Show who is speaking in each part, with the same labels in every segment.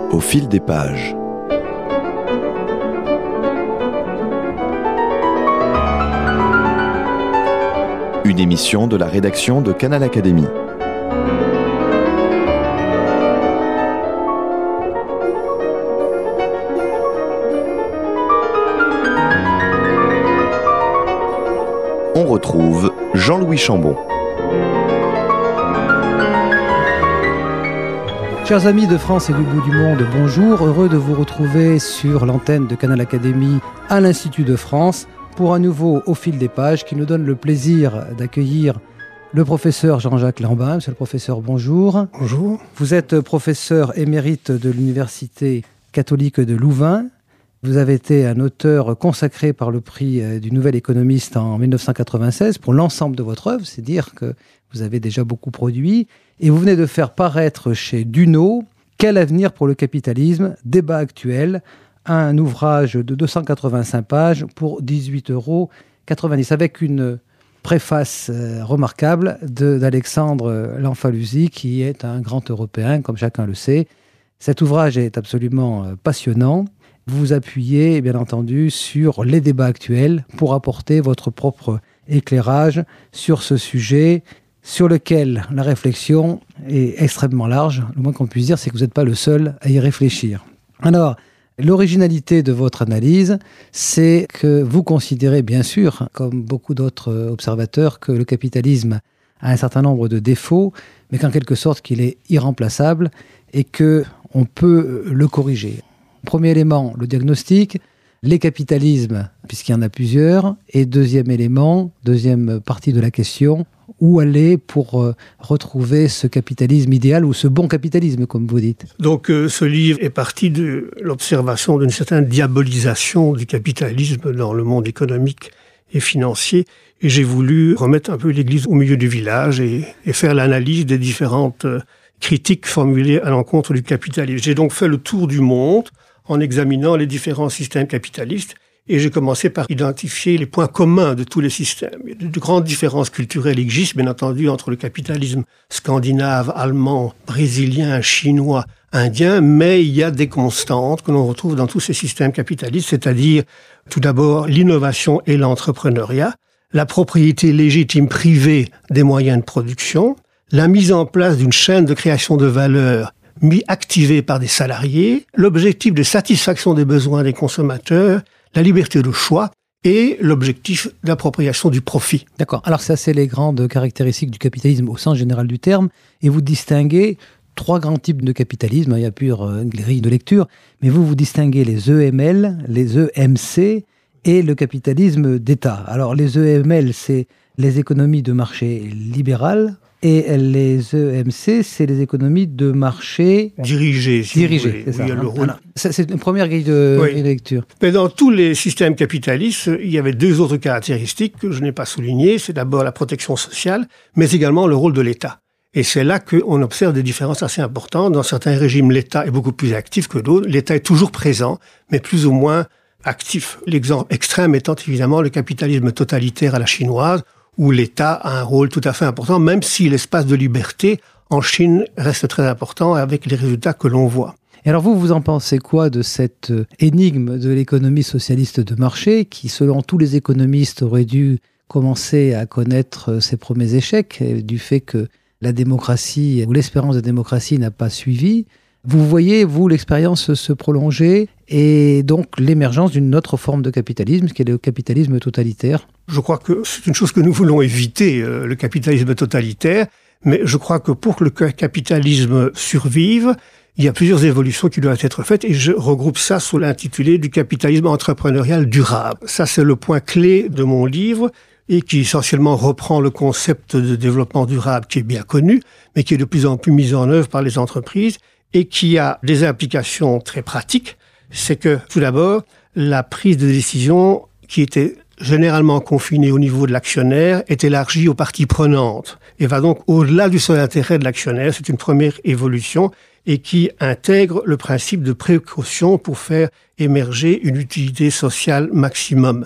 Speaker 1: Au fil des pages. Une émission de la rédaction de Canal Académie. On retrouve Jean-Louis Chambon.
Speaker 2: Chers amis de France et du bout du monde, bonjour, heureux de vous retrouver sur l'antenne de Canal Académie à l'Institut de France pour un nouveau Au fil des pages qui nous donne le plaisir d'accueillir le professeur Jean-Jacques Lambin. Monsieur le professeur, bonjour.
Speaker 3: Bonjour.
Speaker 2: Vous êtes professeur émérite de l'Université catholique de Louvain. Vous avez été un auteur consacré par le prix du Nouvel Économiste en 1996 pour l'ensemble de votre œuvre, c'est dire que vous avez déjà beaucoup produit. Et vous venez de faire paraître chez Duno « Quel avenir pour le capitalisme ? Débat actuel », un ouvrage de 285 pages pour 18,90 €, avec une préface remarquable d'Alexandre Lanfalussy, qui est un grand Européen, comme chacun le sait. Cet ouvrage est absolument passionnant. Vous vous appuyez, bien entendu, sur les débats actuels pour apporter votre propre éclairage sur ce sujet sur lequel la réflexion est extrêmement large. Le moins qu'on puisse dire, c'est que vous n'êtes pas le seul à y réfléchir. Alors, l'originalité de votre analyse, c'est que vous considérez, bien sûr, comme beaucoup d'autres observateurs, que le capitalisme a un certain nombre de défauts, mais qu'en quelque sorte qu'il est irremplaçable et qu'on peut le corriger. Premier élément, le diagnostic, les capitalismes, puisqu'il y en a plusieurs, et deuxième élément, deuxième partie de la question, où aller pour retrouver ce capitalisme idéal ou ce bon capitalisme, comme vous dites.
Speaker 3: Donc ce livre est parti de l'observation d'une certaine diabolisation du capitalisme dans le monde économique et financier, et j'ai voulu remettre un peu l'église au milieu du village et faire l'analyse des différentes critiques formulées à l'encontre du capitalisme. J'ai donc fait le tour du monde en examinant les différents systèmes capitalistes, et j'ai commencé par identifier les points communs de tous les systèmes. Il y a de grandes différences culturelles existent, bien entendu, entre le capitalisme scandinave, allemand, brésilien, chinois, indien, mais il y a des constantes que l'on retrouve dans tous ces systèmes capitalistes, c'est-à-dire, tout d'abord, l'innovation et l'entrepreneuriat, la propriété légitime privée des moyens de production, la mise en place d'une chaîne de création de valeur activée par des salariés, l'objectif de satisfaction des besoins des consommateurs, la liberté de choix et l'objectif d'appropriation du profit.
Speaker 2: D'accord. Alors ça, c'est les grandes caractéristiques du capitalisme au sens général du terme. Et vous distinguez trois grands types de capitalisme. Il y a plusieurs grilles de lecture. Mais vous distinguez les EML, les EMC et le capitalisme d'État. Alors les EML, c'est les économies de marché libérales. Et les EMC, c'est les économies de marché
Speaker 3: dirigées.
Speaker 2: Dirigées, c'est ça. Alors, c'est une première grille de lecture.
Speaker 3: Mais dans tous les systèmes capitalistes, il y avait deux autres caractéristiques que je n'ai pas soulignées. C'est d'abord la protection sociale, mais également le rôle de l'État. Et c'est là qu'on observe des différences assez importantes. Dans certains régimes, l'État est beaucoup plus actif que d'autres. L'État est toujours présent, mais plus ou moins actif. L'exemple extrême étant évidemment le capitalisme totalitaire à la chinoise, où l'État a un rôle tout à fait important, même si l'espace de liberté en Chine reste très important avec les résultats que l'on voit.
Speaker 2: Et alors vous en pensez quoi de cette énigme de l'économie socialiste de marché qui, selon tous les économistes, aurait dû commencer à connaître ses premiers échecs du fait que la démocratie ou l'espérance de démocratie n'a pas suivi? Vous voyez, vous, l'expérience se prolonger et donc l'émergence d'une autre forme de capitalisme, qui est le capitalisme totalitaire?
Speaker 3: Je crois que c'est une chose que nous voulons éviter, le capitalisme totalitaire, mais je crois que pour que le capitalisme survive, il y a plusieurs évolutions qui doivent être faites et je regroupe ça sous l'intitulé du capitalisme entrepreneurial durable. Ça, c'est le point clé de mon livre et qui essentiellement reprend le concept de développement durable qui est bien connu, mais qui est de plus en plus mis en œuvre par les entreprises et qui a des implications très pratiques. C'est que, tout d'abord, la prise de décision qui était généralement confinée au niveau de l'actionnaire est élargie aux parties prenantes et va donc au-delà du seul intérêt de l'actionnaire. C'est une première évolution et qui intègre le principe de précaution pour faire émerger une utilité sociale maximum.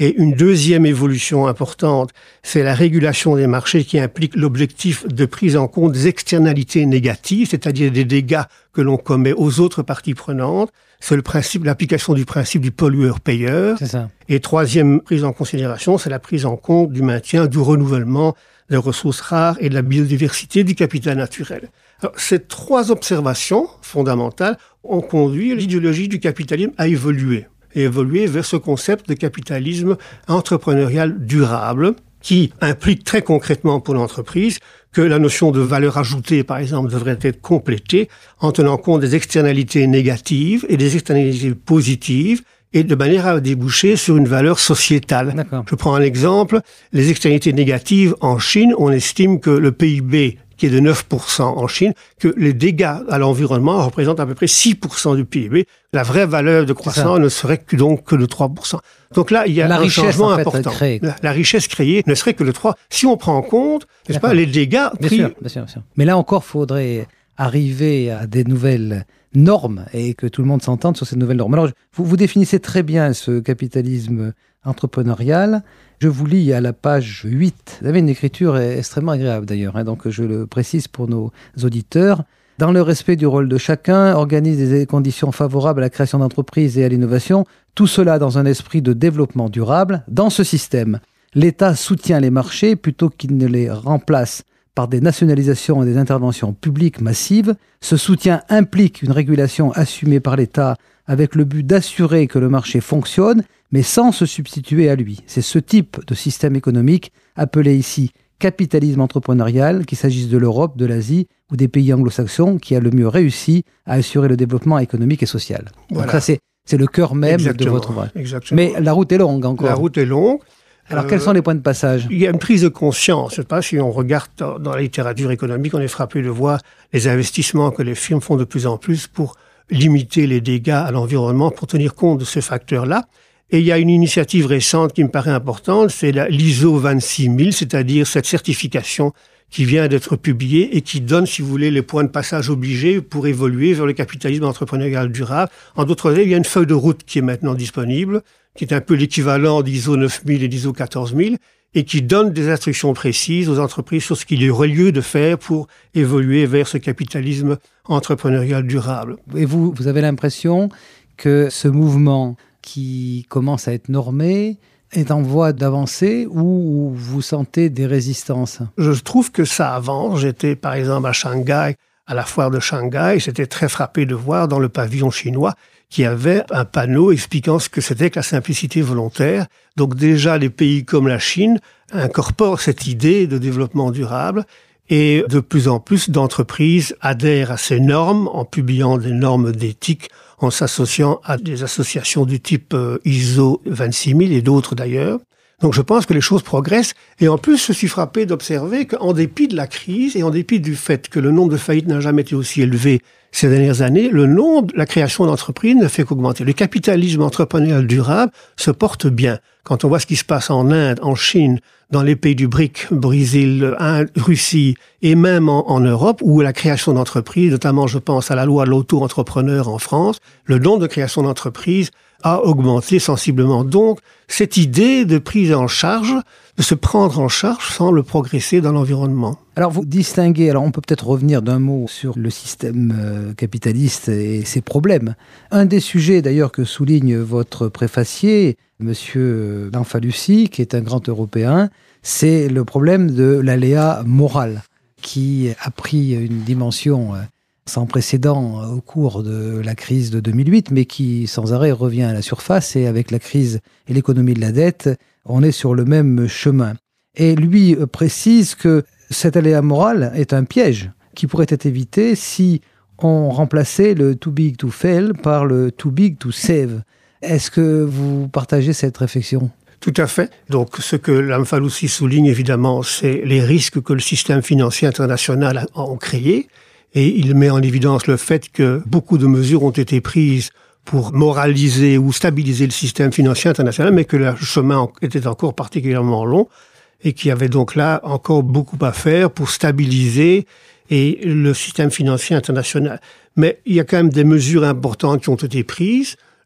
Speaker 3: Et une deuxième évolution importante, c'est la régulation des marchés qui implique l'objectif de prise en compte des externalités négatives, c'est-à-dire des dégâts que l'on commet aux autres parties prenantes. C'est l'application du principe du pollueur-payeur.
Speaker 2: C'est ça.
Speaker 3: Et troisième prise en considération, c'est la prise en compte du maintien, du renouvellement des ressources rares et de la biodiversité du capital naturel. Alors, ces trois observations fondamentales ont conduit l'idéologie du capitalisme à évoluer vers ce concept de capitalisme entrepreneurial durable qui implique très concrètement pour l'entreprise que la notion de valeur ajoutée, par exemple, devrait être complétée en tenant compte des externalités négatives et des externalités positives et de manière à déboucher sur une valeur sociétale.
Speaker 2: D'accord.
Speaker 3: Je prends un exemple. Les externalités négatives en Chine, on estime que le PIB qui est de 9% en Chine, que les dégâts à l'environnement représentent à peu près 6% du PIB. La vraie valeur de croissance ne serait que de 3%. Donc là, il y a un changement important. La richesse créée ne serait que de 3%. Si on prend en compte, n'est-ce pas, les dégâts pris...
Speaker 2: Bien sûr. Mais là encore, il faudrait arriver à des nouvelles normes et que tout le monde s'entende sur ces nouvelles normes. Alors, vous définissez très bien ce capitalisme entrepreneurial. Je vous lis à la page 8. Vous avez une écriture extrêmement agréable d'ailleurs, donc je le précise pour nos auditeurs. Dans le respect du rôle de chacun, organise des conditions favorables à la création d'entreprises et à l'innovation, tout cela dans un esprit de développement durable. Dans ce système, l'État soutient les marchés plutôt qu'il ne les remplace par des nationalisations et des interventions publiques massives. Ce soutien implique une régulation assumée par l'État avec le but d'assurer que le marché fonctionne, mais sans se substituer à lui. C'est ce type de système économique appelé ici capitalisme entrepreneurial, qu'il s'agisse de l'Europe, de l'Asie ou des pays anglo-saxons, qui a le mieux réussi à assurer le développement économique et social.
Speaker 3: Voilà.
Speaker 2: Donc ça, c'est le cœur même de votre ouvrage. Mais la route est longue encore.
Speaker 3: La route est longue.
Speaker 2: Alors, quels sont les points de passage ?
Speaker 3: Il y a une prise de conscience. Je sais pas, si on regarde dans la littérature économique, on est frappé de voir les investissements que les firmes font de plus en plus pour limiter les dégâts à l'environnement, pour tenir compte de ces facteurs-là. Et il y a une initiative récente qui me paraît importante, c'est l'ISO 26000, c'est-à-dire cette certification qui vient d'être publiée et qui donne, si vous voulez, les points de passage obligés pour évoluer vers le capitalisme entrepreneurial durable. En d'autres termes, il y a une feuille de route qui est maintenant disponible, qui est un peu l'équivalent d'ISO 9000 et d'ISO 14000, et qui donne des instructions précises aux entreprises sur ce qu'il y aurait lieu de faire pour évoluer vers ce capitalisme entrepreneurial durable.
Speaker 2: Et vous avez l'impression que ce mouvement qui commence à être normé est en voie d'avancer ou vous sentez des résistances ?
Speaker 3: Je trouve que ça avance. J'étais par exemple à Shanghai, à la foire de Shanghai, j'étais très frappé de voir dans le pavillon chinois qu'il y avait un panneau expliquant ce que c'était que la simplicité volontaire. Donc déjà, les pays comme la Chine incorporent cette idée de développement durable et de plus en plus d'entreprises adhèrent à ces normes en publiant des normes d'éthique, en s'associant à des associations du type ISO 26000 et d'autres d'ailleurs. Donc je pense que les choses progressent. Et en plus, je suis frappé d'observer qu'en dépit de la crise et en dépit du fait que le nombre de faillites n'a jamais été aussi élevé ces dernières années, la création d'entreprises ne fait qu'augmenter. Le capitalisme entrepreneurial durable se porte bien. Quand on voit ce qui se passe en Inde, en Chine, dans les pays du BRIC, Brésil, Russie, et même en Europe, où la création d'entreprises, notamment je pense à la loi de l'auto-entrepreneur en France, le nombre de création d'entreprises a augmenté sensiblement. Donc, cette idée de prise en charge, de se prendre en charge, semble progresser dans l'environnement.
Speaker 2: Alors, vous distinguez, on peut peut-être revenir d'un mot sur le système capitaliste et ses problèmes. Un des sujets, d'ailleurs, que souligne votre préfacier, Monsieur Lanfalussy, qui est un grand Européen, c'est le problème de l'aléa moral, qui a pris une dimension sans précédent au cours de la crise de 2008, mais qui sans arrêt revient à la surface, et avec la crise et l'économie de la dette, on est sur le même chemin. Et lui précise que cet aléa moral est un piège qui pourrait être évité si on remplaçait le too big to fail par le too big to save. Est-ce que vous partagez cette réflexion ?
Speaker 3: Tout à fait. Donc, ce que Lanfalussy souligne, évidemment, c'est les risques que le système financier international a créés. Et il met en évidence le fait que beaucoup de mesures ont été prises pour moraliser ou stabiliser le système financier international, mais que le chemin était encore particulièrement long et qu'il y avait donc là encore beaucoup à faire pour stabiliser le système financier international. Mais il y a quand même des mesures importantes qui ont été prises.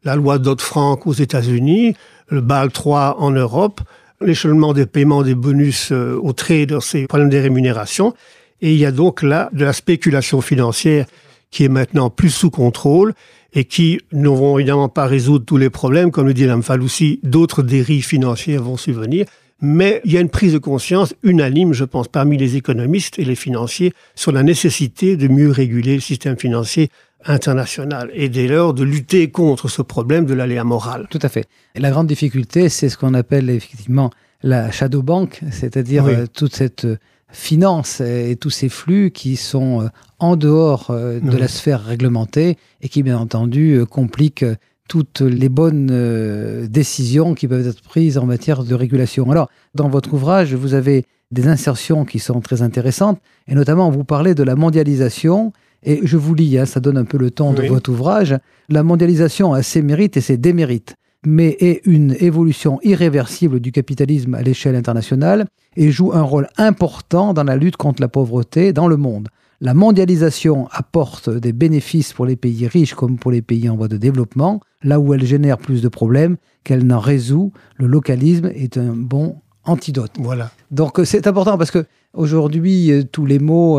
Speaker 3: la loi Dodd-Frank aux États-Unis, le BAL 3 en Europe, l'échelonnement des paiements des bonus aux traders, c'est problème des rémunérations. Et il y a donc là de la spéculation financière qui est maintenant plus sous contrôle et qui ne vont évidemment pas résoudre tous les problèmes. Comme le dit Mme Faloussi, d'autres dérives financières vont subvenir. Mais il y a une prise de conscience unanime, je pense, parmi les économistes et les financiers sur la nécessité de mieux réguler le système financier international et dès lors de lutter contre ce problème de l'aléa moral.
Speaker 2: Tout à fait. Et la grande difficulté, c'est ce qu'on appelle effectivement la shadow bank, c'est-à-dire toute cette finance et tous ces flux qui sont en dehors de la sphère réglementée et qui, bien entendu, compliquent toutes les bonnes décisions qui peuvent être prises en matière de régulation. Alors, dans votre ouvrage, vous avez des insertions qui sont très intéressantes, et notamment vous parlez de la mondialisation, et je vous lis, ça donne un peu le ton de votre ouvrage. La mondialisation a ses mérites et ses démérites, mais est une évolution irréversible du capitalisme à l'échelle internationale et joue un rôle important dans la lutte contre la pauvreté dans le monde. La mondialisation apporte des bénéfices pour les pays riches comme pour les pays en voie de développement, là où elle génère plus de problèmes qu'elle n'en résout. Le localisme est un bon antidote.
Speaker 3: Voilà.
Speaker 2: Donc c'est important parce que aujourd'hui tous les mots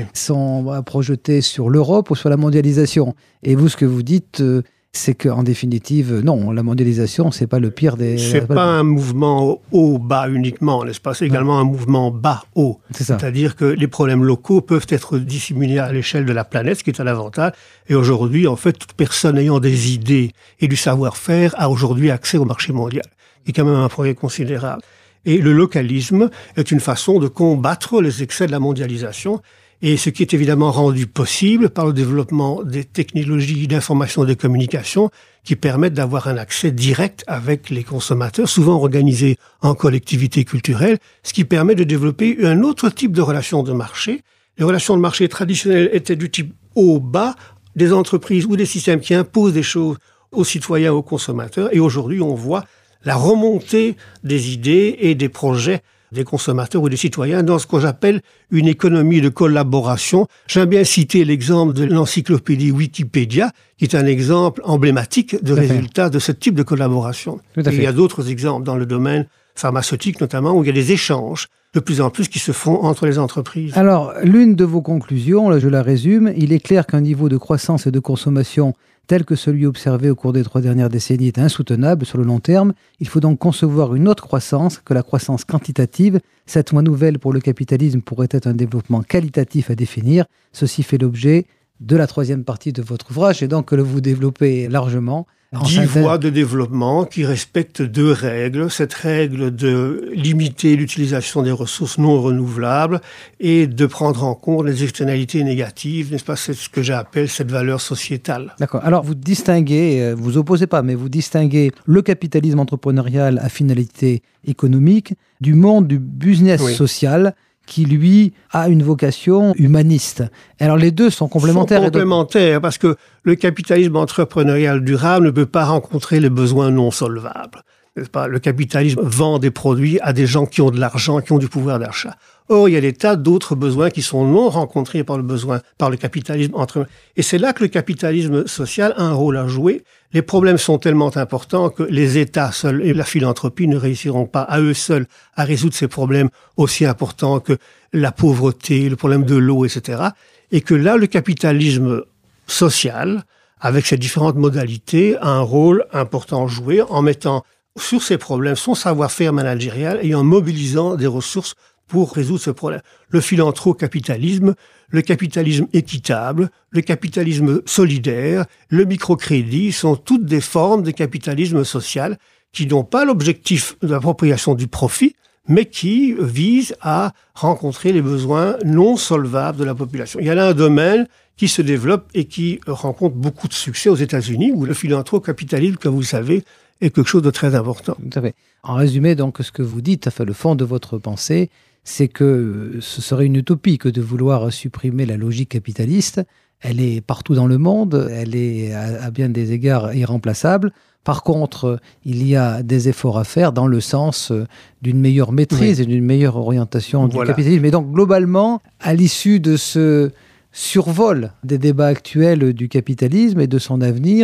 Speaker 2: sont projetés sur l'Europe ou sur la mondialisation. Et vous, ce que vous dites, c'est qu'en définitive, non, la mondialisation, c'est pas le pire des...
Speaker 3: C'est pas un mouvement haut-bas uniquement, n'est-ce pas ? C'est également un mouvement bas-haut. C'est-à-dire que les problèmes locaux peuvent être disséminés à l'échelle de la planète, ce qui est un avantage. Et aujourd'hui, en fait, toute personne ayant des idées et du savoir-faire a aujourd'hui accès au marché mondial, qui est quand même un progrès considérable. Et le localisme est une façon de combattre les excès de la mondialisation, et ce qui est évidemment rendu possible par le développement des technologies d'information et de communication qui permettent d'avoir un accès direct avec les consommateurs, souvent organisés en collectivités culturelles, ce qui permet de développer un autre type de relations de marché. Les relations de marché traditionnelles étaient du type haut-bas, des entreprises ou des systèmes qui imposent des choses aux citoyens, aux consommateurs, et aujourd'hui on voit la remontée des idées et des projets des consommateurs ou des citoyens dans ce que j'appelle une économie de collaboration. J'aime bien citer l'exemple de l'encyclopédie Wikipédia, qui est un exemple emblématique de résultat de ce type de collaboration. Et il y a d'autres exemples dans le domaine pharmaceutique notamment, où il y a des échanges de plus en plus qui se font entre les entreprises.
Speaker 2: Alors, l'une de vos conclusions, là je la résume, il est clair qu'un niveau de croissance et de consommation tel que celui observé au cours des 3 dernières décennies est insoutenable sur le long terme. Il faut donc concevoir une autre croissance que la croissance quantitative. Cette voie nouvelle pour le capitalisme pourrait être un développement qualitatif à définir. Ceci fait l'objet de la 3e partie de votre ouvrage et donc que vous développez largement.
Speaker 3: 10 voies de développement qui respectent 2 règles. Cette règle de limiter l'utilisation des ressources non renouvelables et de prendre en compte les externalités négatives, n'est-ce pas ? C'est ce que j'appelle cette valeur sociétale.
Speaker 2: D'accord. Alors, vous distinguez, vous opposez pas, mais vous distinguez le capitalisme entrepreneurial à finalité économique du monde du business social qui, lui, a une vocation humaniste. Alors, les deux sont complémentaires.
Speaker 3: Complémentaires, parce que le capitalisme entrepreneurial durable ne peut pas rencontrer les besoins non solvables. N'est-ce pas ? Le capitalisme vend des produits à des gens qui ont de l'argent, qui ont du pouvoir d'achat. Or, il y a des tas d'autres besoins qui sont non rencontrés par le capitalisme entrepreneurial. Et c'est là que le capitalisme social a un rôle à jouer. Les problèmes sont tellement importants que les États seuls et la philanthropie ne réussiront pas à eux seuls à résoudre ces problèmes aussi importants que la pauvreté, le problème de l'eau, etc. Et que là, le capitalisme social, avec ses différentes modalités, a un rôle important à jouer en mettant sur ces problèmes son savoir-faire managérial et en mobilisant des ressources pour résoudre ce problème. Le philanthrocapitalisme, le capitalisme équitable, le capitalisme solidaire, le microcrédit sont toutes des formes de capitalisme social qui n'ont pas l'objectif de l'appropriation du profit, mais qui visent à rencontrer les besoins non solvables de la population. Il y a là un domaine qui se développe et qui rencontre beaucoup de succès aux États-Unis, où le philanthrocapitalisme, comme vous le savez, est quelque chose de très important.
Speaker 2: Tout à fait. En résumé, donc, ce que vous dites, le fond de votre pensée, c'est que ce serait une utopie que de vouloir supprimer la logique capitaliste. Elle est partout dans le monde, elle est à bien des égards irremplaçable. Par contre, il y a des efforts à faire dans le sens d'une meilleure maîtrise et d'une meilleure orientation du capitalisme. Et donc, globalement, à l'issue de ce survol des débats actuels du capitalisme et de son avenir,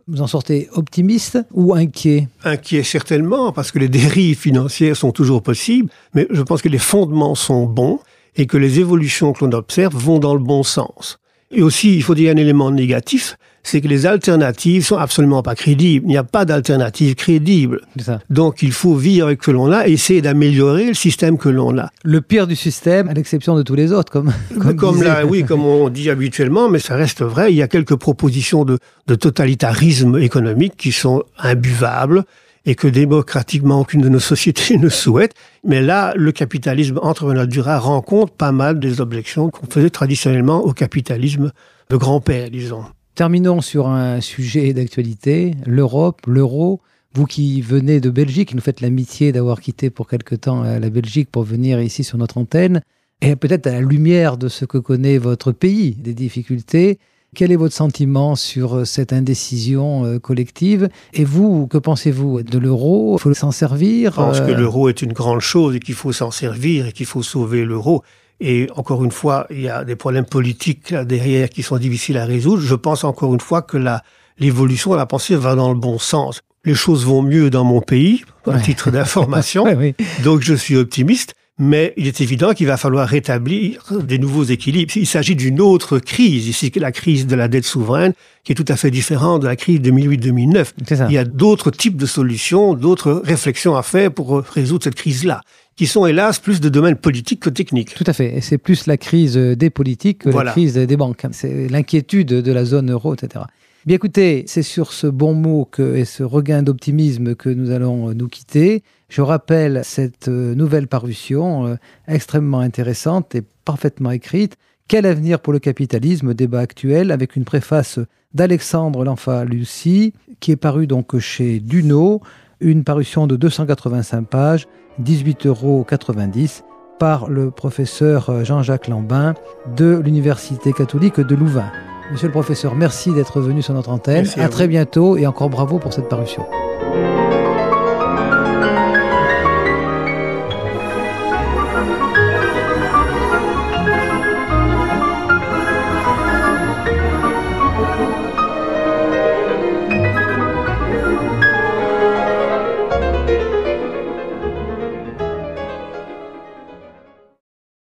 Speaker 2: Vous en sortez optimiste ou inquiet?
Speaker 3: Inquiet certainement, parce que les dérives financières sont toujours possibles, mais je pense que les fondements sont bons et que les évolutions que l'on observe vont dans le bon sens. Et aussi, il faut dire un élément négatif, c'est que les alternatives sont absolument pas crédibles. Il n'y a pas d'alternative crédible.
Speaker 2: C'est ça.
Speaker 3: Donc, il faut vivre avec ce que l'on a et essayer d'améliorer le système que l'on a.
Speaker 2: Le pire du système, à l'exception de tous les autres, comme
Speaker 3: on dit habituellement, mais ça reste vrai. Il y a quelques propositions de totalitarisme économique qui sont imbuvables et que démocratiquement aucune de nos sociétés ne souhaite. Mais là, le capitalisme entrepreneurial durable rencontre pas mal des objections qu'on faisait traditionnellement au capitalisme de grand-père, disons.
Speaker 2: Terminons sur un sujet d'actualité, l'Europe, l'euro. Vous qui venez de Belgique, qui nous faites l'amitié d'avoir quitté pour quelque temps la Belgique pour venir ici sur notre antenne, et peut-être à la lumière de ce que connaît votre pays, des difficultés, quel est votre sentiment sur cette indécision collective? Et vous, que pensez-vous de l'euro? Il faut s'en servir?
Speaker 3: Je pense que l'euro est une grande chose et qu'il faut s'en servir et qu'il faut sauver l'euro. Et encore une fois, il y a des problèmes politiques là derrière qui sont difficiles à résoudre. Je pense encore une fois que l'évolution de la pensée va dans le bon sens. Les choses vont mieux dans mon pays, à titre d'information.
Speaker 2: Oui.
Speaker 3: Donc je suis optimiste. Mais il est évident qu'il va falloir rétablir des nouveaux équilibres. Il s'agit d'une autre crise ici, que la crise de la dette souveraine, qui est tout à fait différente de la crise de 2008-2009. Il y a d'autres types de solutions, d'autres réflexions à faire pour résoudre cette crise-là, qui sont hélas plus de domaine politique que technique.
Speaker 2: Tout à fait. Et c'est plus la crise des politiques que la crise des banques. C'est l'inquiétude de la zone euro, etc. Bien écoutez, c'est sur ce bon mot et ce regain d'optimisme que nous allons nous quitter. Je rappelle cette nouvelle parution extrêmement intéressante et parfaitement écrite. Quel avenir pour le capitalisme? Débat actuel, avec une préface d'Alexandre Lanfa-Lucy, qui est parue donc chez Duno, une parution de 285 pages, 18,90 € par le professeur Jean-Jacques Lambin de l'Université catholique de Louvain. Monsieur le professeur, merci d'être venu sur notre antenne. À très bientôt et encore bravo pour cette parution.